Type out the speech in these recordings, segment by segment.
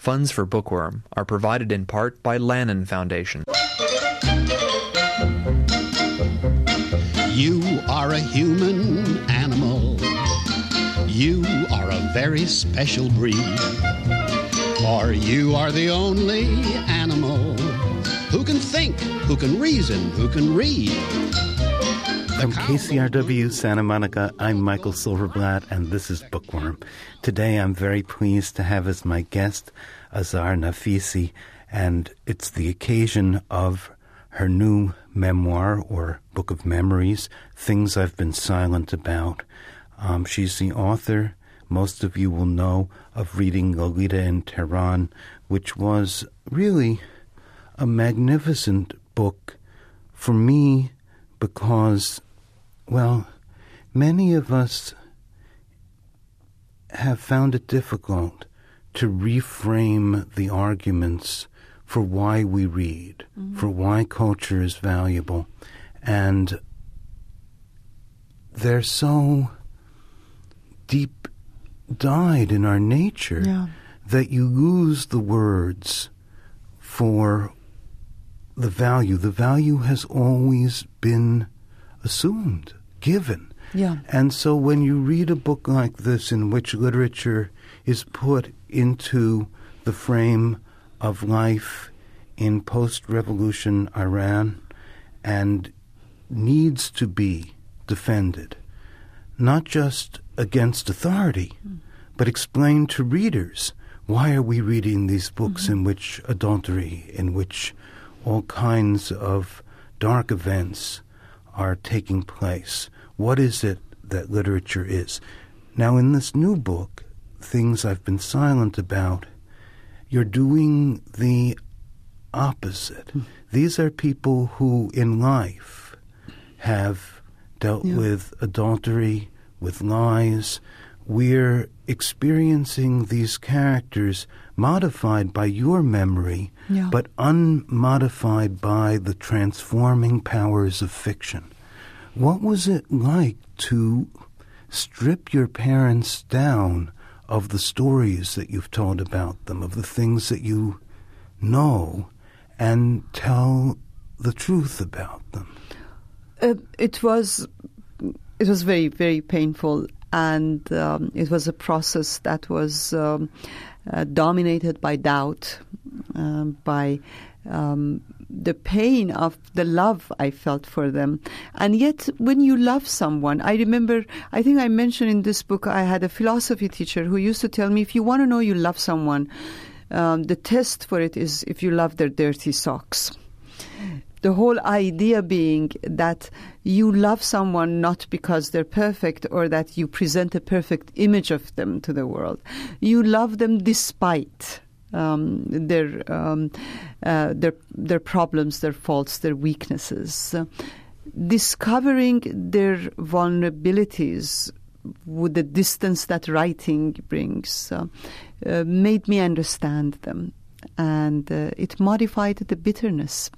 Funds for Bookworm are provided in part by Lannan Foundation. You are a human animal. You are a very special breed. For you are the only animal who can think, who can reason, who can read. From KCRW Santa Monica, I'm Michael Silverblatt, and this is Bookworm. Today I'm very pleased to have as my guest Azar Nafisi, and it's the occasion of her new memoir or book of memories, Things I've Been Silent About. She's the author, most of you will know, of Reading Lolita in Tehran, which was really a magnificent book for me because, well, many of us have found it difficult to reframe the arguments for why we read, for why culture is valuable. And they're so deep dyed in our nature that you lose the words for the value. The value has always been assumed, given. Yeah. And so when you read a book like this in which literature is put into the frame of life in post-revolution Iran and needs to be defended, not just against authority, but explain to readers, why are we reading these books in which adultery, in which all kinds of dark events are taking place? What is it that literature is? Now, in this new book, Things I've Been Silent About, you're doing the opposite. These are people who in life have dealt with adultery, with lies. We're experiencing these characters modified by your memory, but unmodified by the transforming powers of fiction. What was it like to strip your parents down of the stories that you've told about them, of the things that you know, and tell the truth about them? It was very, very painful, and it was a process that was dominated by doubt, by the pain of the love I felt for them. And yet, when you love someone, I remember, I think I mentioned in this book, I had a philosophy teacher who used to tell me, if you want to know you love someone, the test for it is if you love their dirty socks. The whole idea being that you love someone not because they're perfect or that you present a perfect image of them to the world. You love them despite their problems, their faults, their weaknesses. Discovering their vulnerabilities with the distance that writing brings made me understand them, and it modified the bitterness.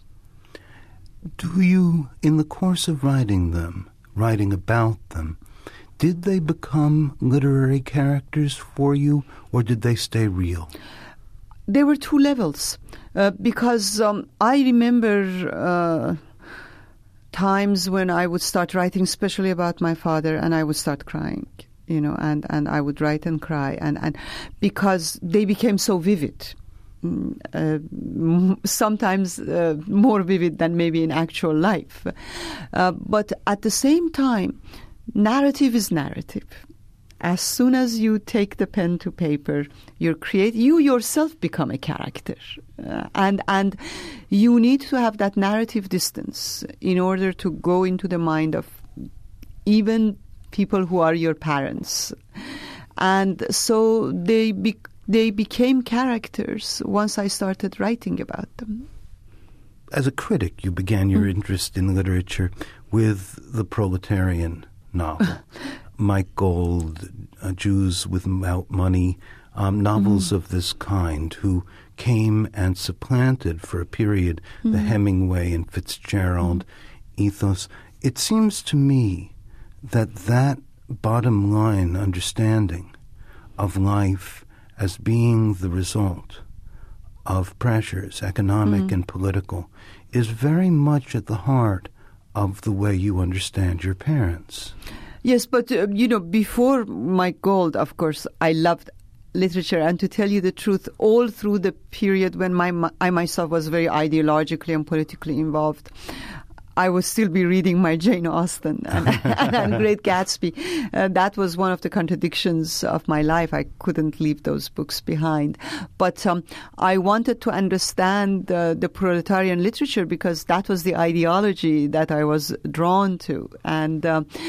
Do you, in the course of writing about them, did they become literary characters for you, or did they stay real? There were two levels, because I remember times when I would start writing, especially about my father, and I would start crying, and I would write and cry, and because they became so vivid. Sometimes more vivid than maybe in actual life. But at the same time, narrative is narrative. As soon as you take the pen to paper, you yourself become a character. And you need to have that narrative distance in order to go into the mind of even people who are your parents. And so they became characters once I started writing about them. As a critic, you began your interest in literature with the proletarian novel. Mike Gold, Jews Without Money, novels of this kind, who came and supplanted for a period the Hemingway and Fitzgerald ethos. It seems to me that bottom line understanding of life as being the result of pressures, economic and political, is very much at the heart of the way you understand your parents. Yes, but, before Mike Gold, of course, I loved literature. And to tell you the truth, all through the period when I myself was very ideologically and politically involved, I would still be reading my Jane Austen and Great Gatsby. That was one of the contradictions of my life. I couldn't leave those books behind. But I wanted to understand the proletarian literature because that was the ideology that I was drawn to. And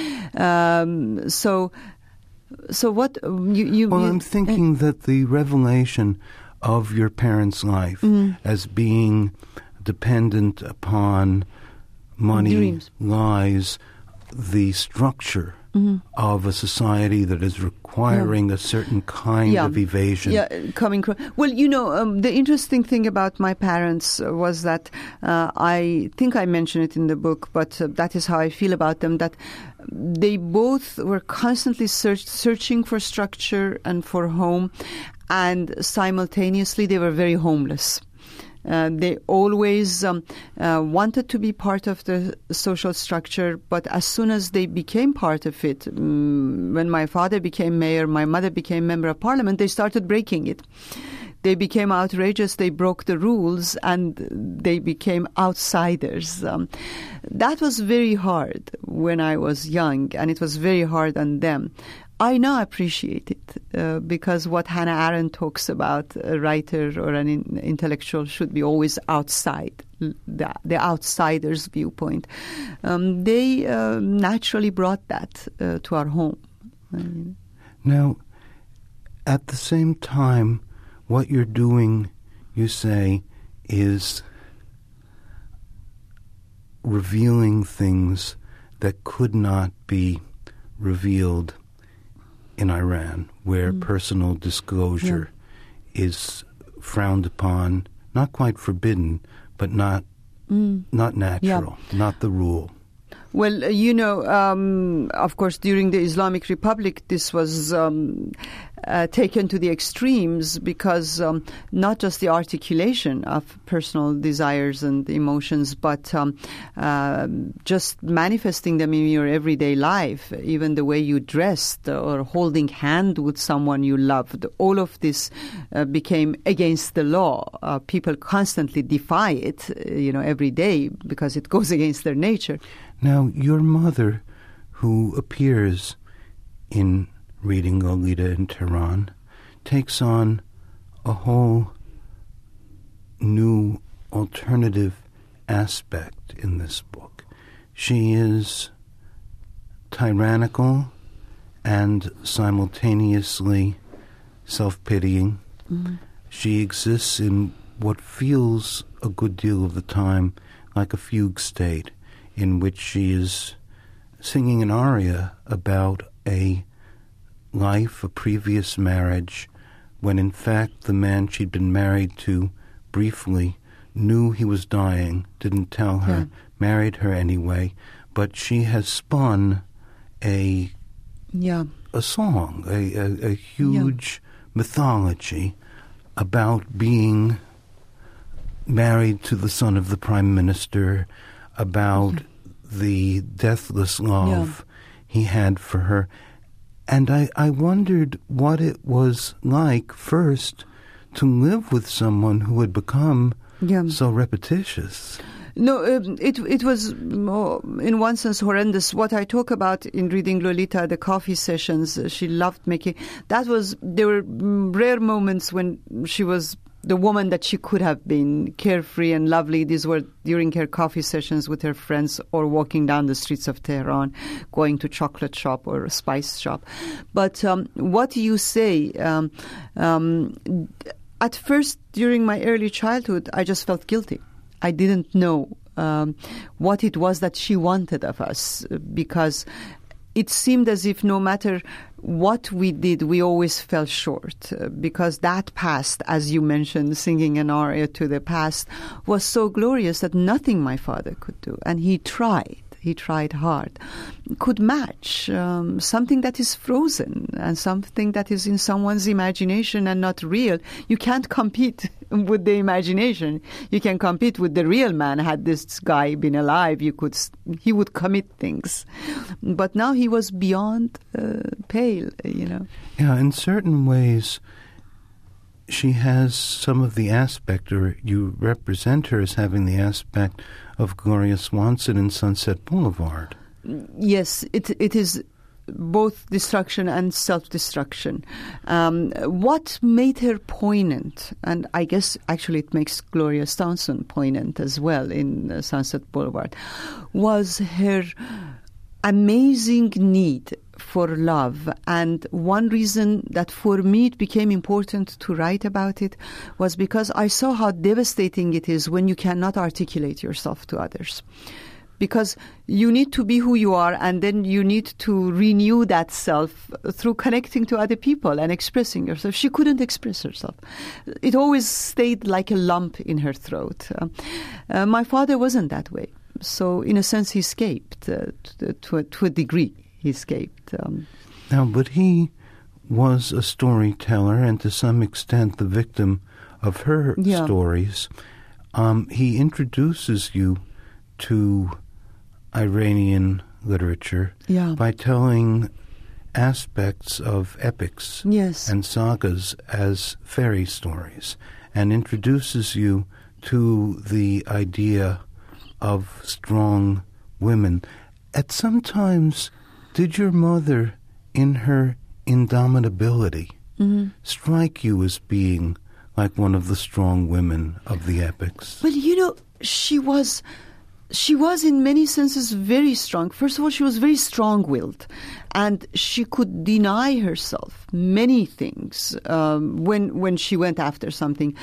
so what you... Well, I'm thinking that the revelation of your parents' life as being dependent upon money dreams lies the structure of a society that is requiring a certain kind of evasion. Yeah, well, the interesting thing about my parents was that I think I mentioned it in the book, but that is how I feel about them, that they both were constantly searching for structure and for home, and simultaneously they were very homeless. They always wanted to be part of the social structure, but as soon as they became part of it, when my father became mayor, my mother became member of parliament, they started breaking it. They became outrageous, they broke the rules, and they became outsiders. That was very hard when I was young, and it was very hard on them. I now appreciate it because what Hannah Arendt talks about, a writer or an intellectual should be always outside, the outsider's viewpoint. They naturally brought that to our home. Now, at the same time, what you're doing, you say, is revealing things that could not be revealed in Iran, where personal disclosure is frowned upon, not quite forbidden, but not natural, not the rule. Well, of course, during the Islamic Republic, this was taken to the extremes because not just the articulation of personal desires and emotions, but just manifesting them in your everyday life, even the way you dressed or holding hand with someone you loved. All of this became against the law. People constantly defy it, every day because it goes against their nature. Now, your mother, who appears in Reading Lolita in Tehran, takes on a whole new alternative aspect in this book. She is tyrannical and simultaneously self-pitying. She exists in what feels a good deal of the time like a fugue state, in which she is singing an aria about a life, a previous marriage, when in fact the man she'd been married to briefly knew he was dying, didn't tell her, married her anyway, but she has spun a song, a huge mythology about being married to the son of the prime minister, about the deathless love he had for her. And I wondered what it was like first to live with someone who had become so repetitious. No, it was in one sense horrendous. What I talk about in Reading Lolita, the coffee sessions she loved making, there were rare moments when she was the woman that she could have been, carefree and lovely. These were during her coffee sessions with her friends or walking down the streets of Tehran, going to chocolate shop or a spice shop. But what you say, at first during my early childhood, I just felt guilty. I didn't know what it was that she wanted of us, because it seemed as if no matter what we did, we always fell short, because that past, as you mentioned, singing an aria to the past, was so glorious that nothing my father could do. And he tried. he tried hard, could match something that is frozen and something that is in someone's imagination and not real. You can't compete with the imagination. You can compete with the real man. Had this guy been alive, he would commit things. But now he was beyond pale, Yeah, in certain ways, she has some of the aspect, or you represent her as having the aspect of Gloria Swanson in Sunset Boulevard. Yes, it is both destruction and self-destruction. What made her poignant, and I guess actually it makes Gloria Swanson poignant as well in Sunset Boulevard, was her amazing need for love. And one reason that for me it became important to write about it was because I saw how devastating it is when you cannot articulate yourself to others. Because you need to be who you are, and then you need to renew that self through connecting to other people and expressing yourself. She couldn't express herself. It always stayed like a lump in her throat. My father wasn't that way. So in a sense, he escaped to a degree. He escaped. Now, but he was a storyteller and to some extent the victim of her stories. He introduces you to Iranian literature by telling aspects of epics and sagas as fairy stories, and introduces you to the idea of strong women. At some times, did your mother, in her indomitability, strike you as being like one of the strong women of the epics? Well, she was in many senses very strong. First of all, she was very strong-willed, and she could deny herself many things when she went after something.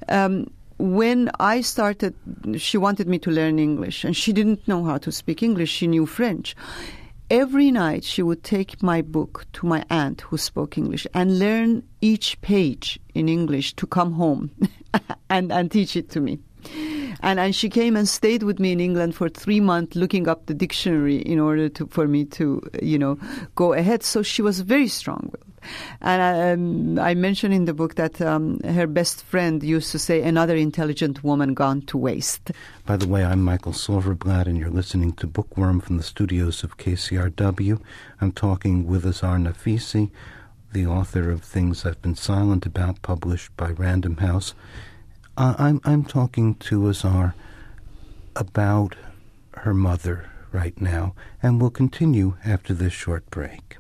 When I started, she wanted me to learn English, and she didn't know how to speak English. She knew French. Every night she would take my book to my aunt who spoke English and learn each page in English to come home and teach it to me. And she came and stayed with me in England for 3 months looking up the dictionary in order for me to, go ahead. So she was very strong-willed. And I mentioned in the book that her best friend used to say, another intelligent woman gone to waste. By the way, I'm Michael Silverblatt, and you're listening to Bookworm from the studios of KCRW. I'm talking with Azar Nafisi, the author of Things I've Been Silent About, published by Random House. I'm talking to Azar about her mother right now, and we'll continue after this short break.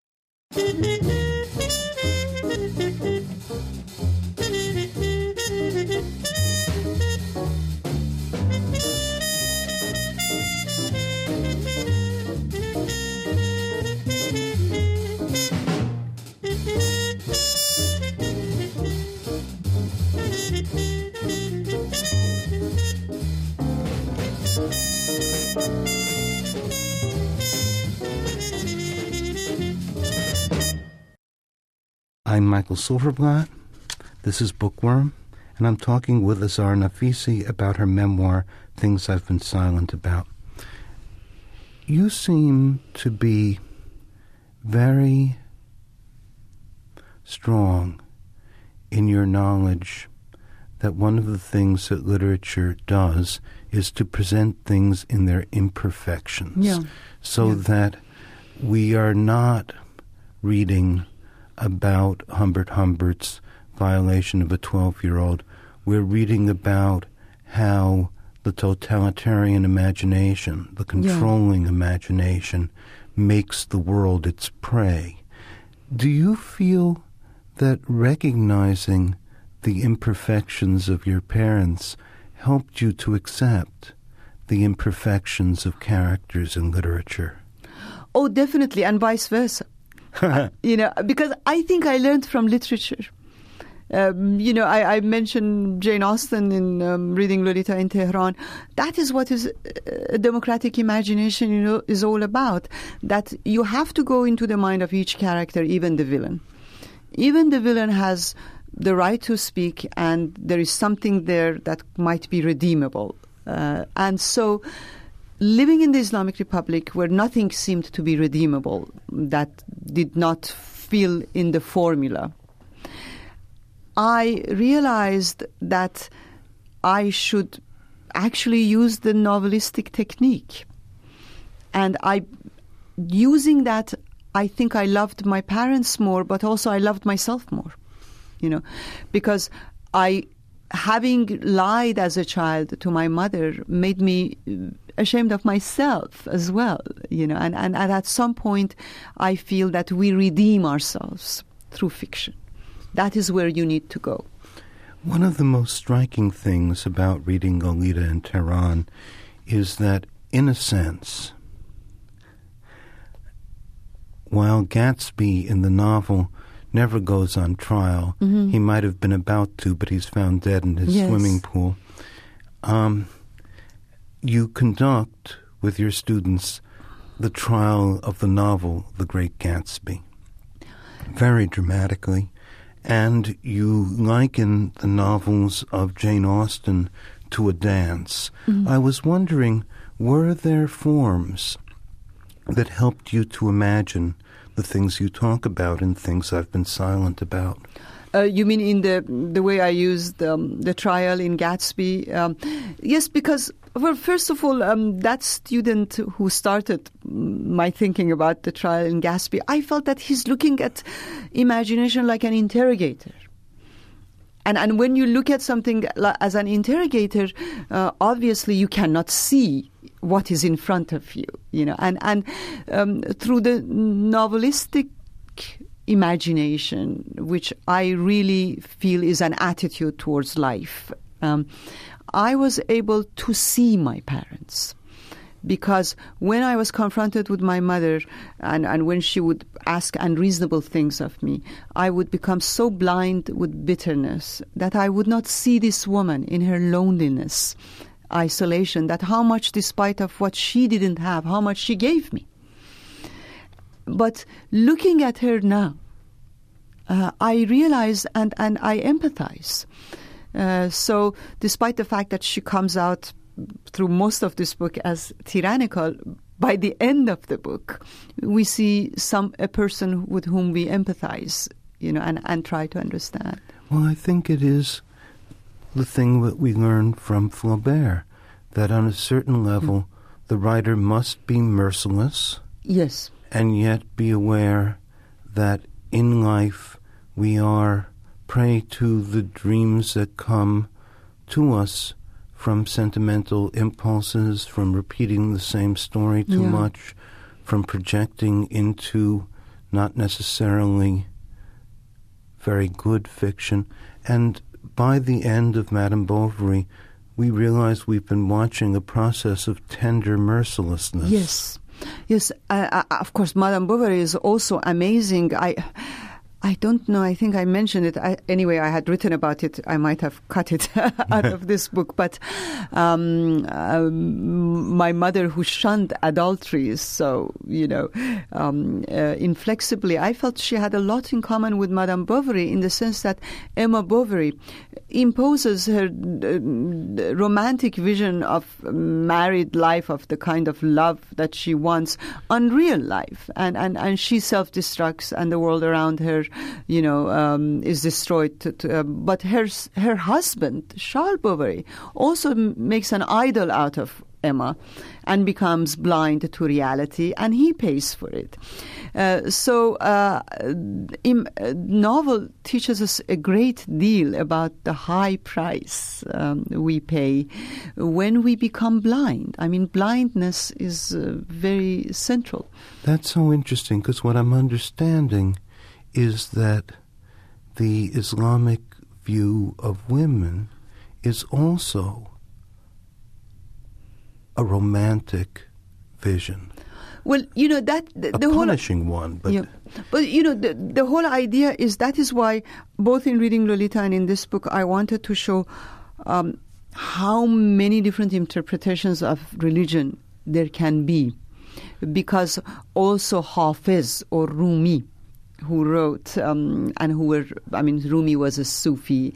I'm Michael Silverblatt. This is Bookworm, and I'm talking with Azar Nafisi about her memoir, Things I've Been Silent About. You seem to be very strong in your knowledge that one of the things that literature does is to present things in their imperfections, that we are not reading about Humbert Humbert's violation of a 12-year-old. We're reading about how the totalitarian imagination, the controlling imagination, makes the world its prey. Do you feel that recognizing the imperfections of your parents helped you to accept the imperfections of characters in literature? Oh, definitely, and vice versa. Because I think I learned from literature. I mentioned Jane Austen in reading Lolita in Tehran. That is what is a democratic imagination, is all about. That you have to go into the mind of each character, even the villain. Even the villain has the right to speak, and there is something there that might be redeemable. And so living in the Islamic Republic where nothing seemed to be redeemable, that did not fill in the formula, I realized that I should actually use the novelistic technique. And using that, I think I loved my parents more, but also I loved myself more, because having lied as a child to my mother made me ashamed of myself as well, and at some point I feel that we redeem ourselves through fiction. That is where you need to go. One of the most striking things about reading Lolita in Tehran is that, in a sense, while Gatsby in the novel never goes on trial, he might have been about to, but he's found dead in his swimming pool, you conduct with your students the trial of the novel The Great Gatsby, very dramatically. And you liken the novels of Jane Austen to a dance. I was wondering, were there forms that helped you to imagine the things you talk about and things I've been silent about? You mean in the way I used the trial in Gatsby? Yes, because, well, first of all, that student who started my thinking about the trial in Gatsby, I felt that he's looking at imagination like an interrogator. And when you look at something as an interrogator, obviously you cannot see what is in front of you, and through the novelistic imagination, which I really feel is an attitude towards life, I was able to see my parents. Because when I was confronted with my mother and when she would ask unreasonable things of me, I would become so blind with bitterness that I would not see this woman in her loneliness, isolation, that how much, despite of what she didn't have, how much she gave me. But looking at her now, I realize and I empathize. So despite the fact that she comes out through most of this book as tyrannical, by the end of the book, we see a person with whom we empathize, and try to understand. Well, I think it is the thing that we learn from Flaubert, that on a certain level, the writer must be merciless. Yes. And yet be aware that in life we are prey to the dreams that come to us from sentimental impulses, from repeating the same story too much, from projecting into not necessarily very good fiction. And by the end of Madame Bovary, we realize we've been watching a process of tender mercilessness. Yes. Yes, of course, Madame Bovary is also amazing. I don't know, I think I mentioned it. Anyway, I had written about it. I might have cut it out of this book. But my mother, who shunned adultery, so, inflexibly, I felt she had a lot in common with Madame Bovary, in the sense that Emma Bovary imposes her romantic vision of married life, of the kind of love that she wants, on real life. And she self-destructs, and the world around her is destroyed. But her husband, Charles Bovary, also makes an idol out of Emma and becomes blind to reality, and he pays for it. Novel teaches us a great deal about the high price we pay when we become blind. I mean, blindness is very central. That's so interesting, because what I'm understanding is that the Islamic view of women is also a romantic vision. Well, that the whole punishing one, but but the whole idea is that is why both in reading Lolita and in this book I wanted to show how many different interpretations of religion there can be, because also Hafiz or Rumi, who wrote Rumi was a Sufi,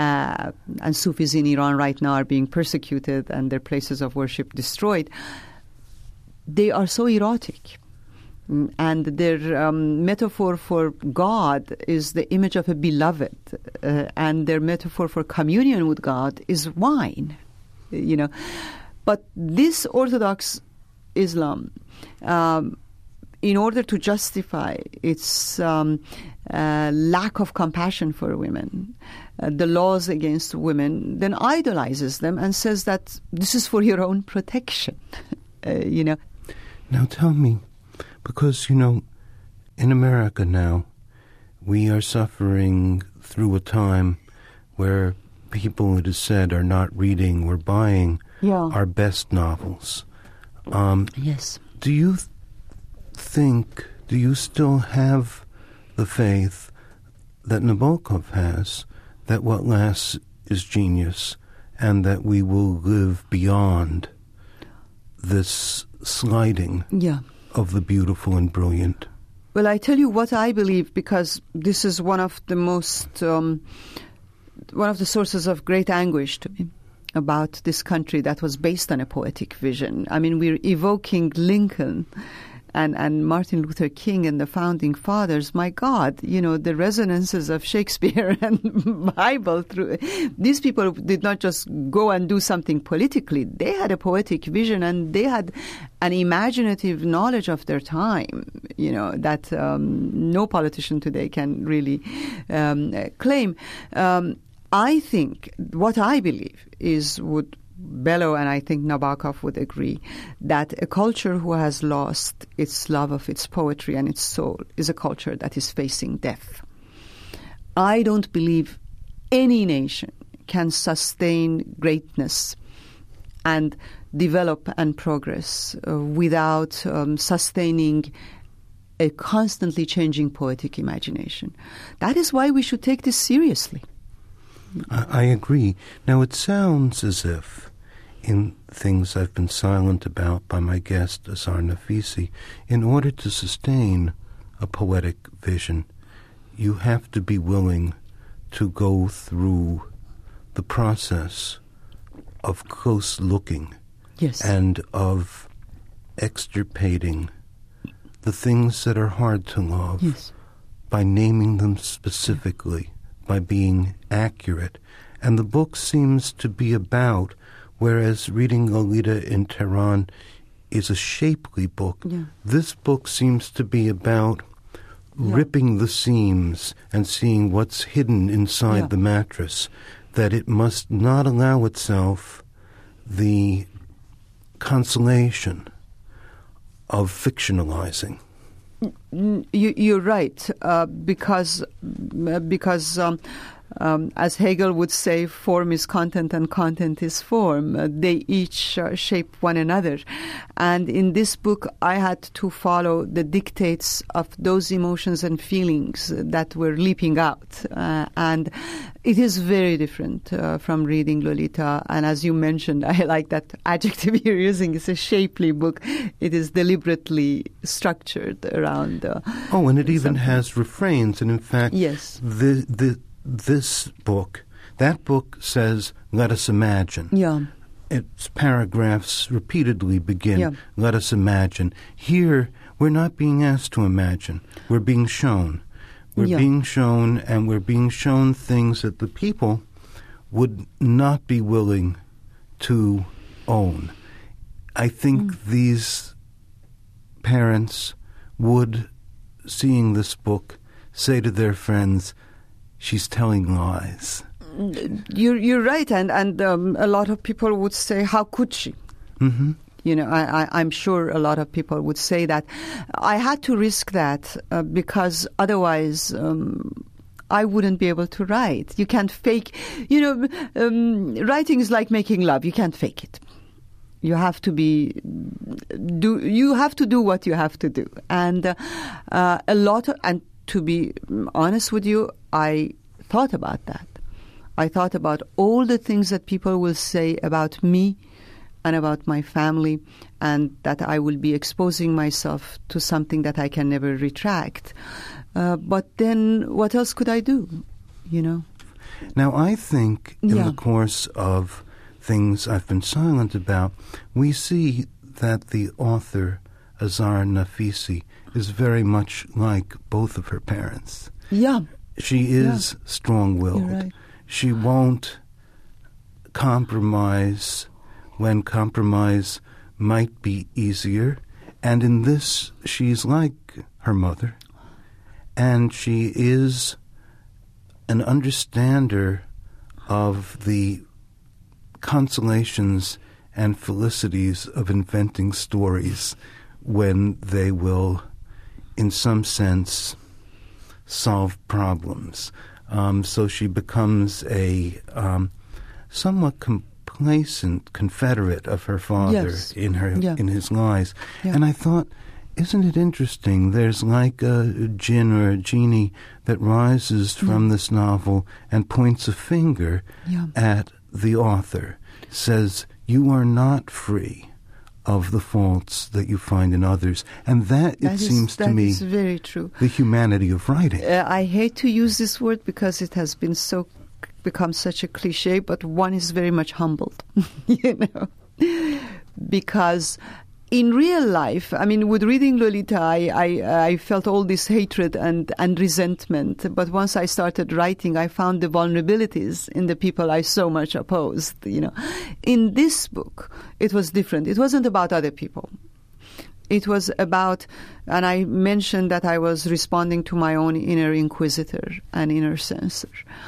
and Sufis in Iran right now are being persecuted and their places of worship destroyed. they are so erotic. And their metaphor for God is the image of a beloved, and their metaphor for communion with God is wine, But this Orthodox Islam, in order to justify its lack of compassion for women, the laws against women, then idolizes them and says that this is for your own protection, Now tell me, because, in America now, we are suffering through a time where people, it is said, are not reading or buying our best novels. Yes. Do you do you still have the faith that Nabokov has, that what lasts is genius, and that we will live beyond this sliding of the beautiful and brilliant? Well, I tell you what I believe, because this is one of the most, one of the sources of great anguish to me about this country that was based on a poetic vision. I mean, we're evoking Lincoln and Martin Luther King and the founding fathers. My God, the resonances of Shakespeare and Bible through these people did not just go and do something politically. They had a poetic vision, and they had an imaginative knowledge of their time, that no politician today can really claim. I think what I believe is Bellow, and I think Nabokov would agree, that a culture who has lost its love of its poetry and its soul is a culture that is facing death. I don't believe any nation can sustain greatness and develop and progress without sustaining a constantly changing poetic imagination. That is why we should take this seriously. I agree. Now, it sounds as if, in things I've been silent about by my guest, Azar Nafisi, in order to sustain a poetic vision, you have to be willing to go through the process of close looking and of extirpating the things that are hard to love by naming them specifically, by being accurate. And the book seems to be about, whereas reading Lolita in Tehran is a shapely book, this book seems to be about ripping the seams and seeing what's hidden inside the mattress, that it must not allow itself the consolation of fictionalizing. You're right, because as Hegel would say, form is content and content is form. They each shape one another. And in this book, I had to follow the dictates of those emotions and feelings that were leaping out. And it is very different from reading Lolita. And as you mentioned, I like that adjective you're using. It's a shapely book. It is deliberately structured around and it even has refrains. And in fact, this book, that book says, let us imagine. Its paragraphs repeatedly begin, let us imagine. Here, we're not being asked to imagine. We're being shown. We're being shown, and we're being shown things that the people would not be willing to own. I think these parents would, seeing this book, say to their friends, she's telling lies. You're right, and a lot of people would say, how could she? Mm-hmm. I'm sure a lot of people would say that. I had to risk that because otherwise I wouldn't be able to write. You can't fake, writing is like making love. You can't fake it. You have to you have to do what you have to do. And and to be honest with you, I thought about that. I thought about all the things that people will say about me and about my family, and that I will be exposing myself to something that I can never retract. But then what else could I do, Now, I think in the course of things I've been silent about, we see that the author, Azar Nafisi, is very much like both of her parents. Yeah. She is strong-willed. You're right. She won't compromise when compromise might be easier. And in this, she's like her mother. And she is an understander of the consolations and felicities of inventing stories when they will, in some sense, solve problems. So she becomes a somewhat complacent confederate of her father in his lies. Yeah. And I thought, isn't it interesting? There's like a jinn or a genie that rises from this novel and points a finger at the author, says, you are not free of the faults that you find in others. And that seems to me, is very true. The humanity of writing. I hate to use this word because it has become such a cliche, but one is very much humbled, because in real life, I mean, with reading Lolita, I felt all this hatred and resentment. But once I started writing, I found the vulnerabilities in the people I so much opposed. In this book, it was different. It wasn't about other people. It was about, and I mentioned that I was responding to my own inner inquisitor and inner censor.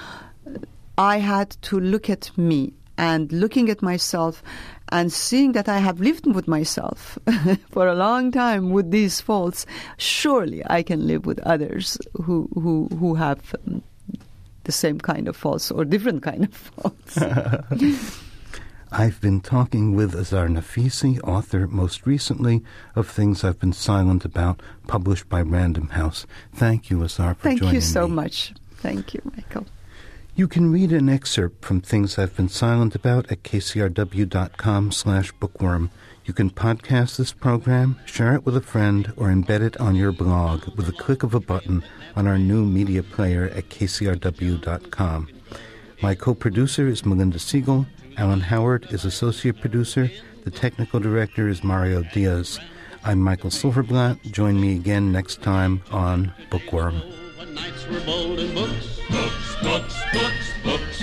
I had to look at me, and looking at myself and seeing that I have lived with myself for a long time with these faults, surely I can live with others who have the same kind of faults or different kind of faults. I've been talking with Azar Nafisi, author most recently of Things I've Been Silent About, published by Random House. Thank you, Azar, for joining me. Thank you so much. Thank you, Michael. You can read an excerpt from Things I've Been Silent About at kcrw.com/bookworm. You can podcast this program, share it with a friend, or embed it on your blog with a click of a button on our new media player at kcrw.com. My co-producer is Melinda Siegel. Alan Howard is associate producer. The technical director is Mario Diaz. I'm Michael Silverblatt. Join me again next time on Bookworm. When nights were bold and books. Books, books, books,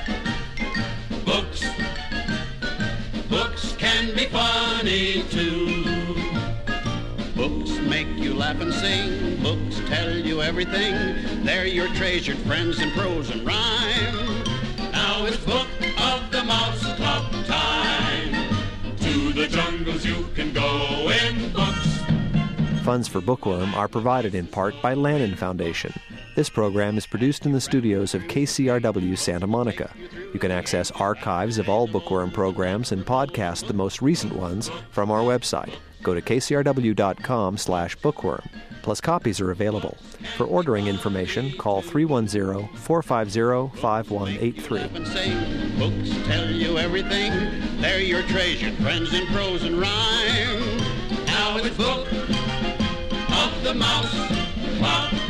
books. Books can be funny too. Books make you laugh and sing. Books tell you everything. They're your treasured friends in prose and rhyme. Now it's Book of the Mouse Club time. To the jungles you can go in books. Funds for Bookworm are provided in part by Lannan Foundation. This program is produced in the studios of KCRW Santa Monica. You can access archives of all Bookworm programs and podcast the most recent ones from our website. Go to kcrw.com/bookworm. Plus, copies are available. For ordering information, call 310-450-5183. Books tell you everything. They're your treasured friends in prose and rhyme. Now it's Book of the Mouse Club.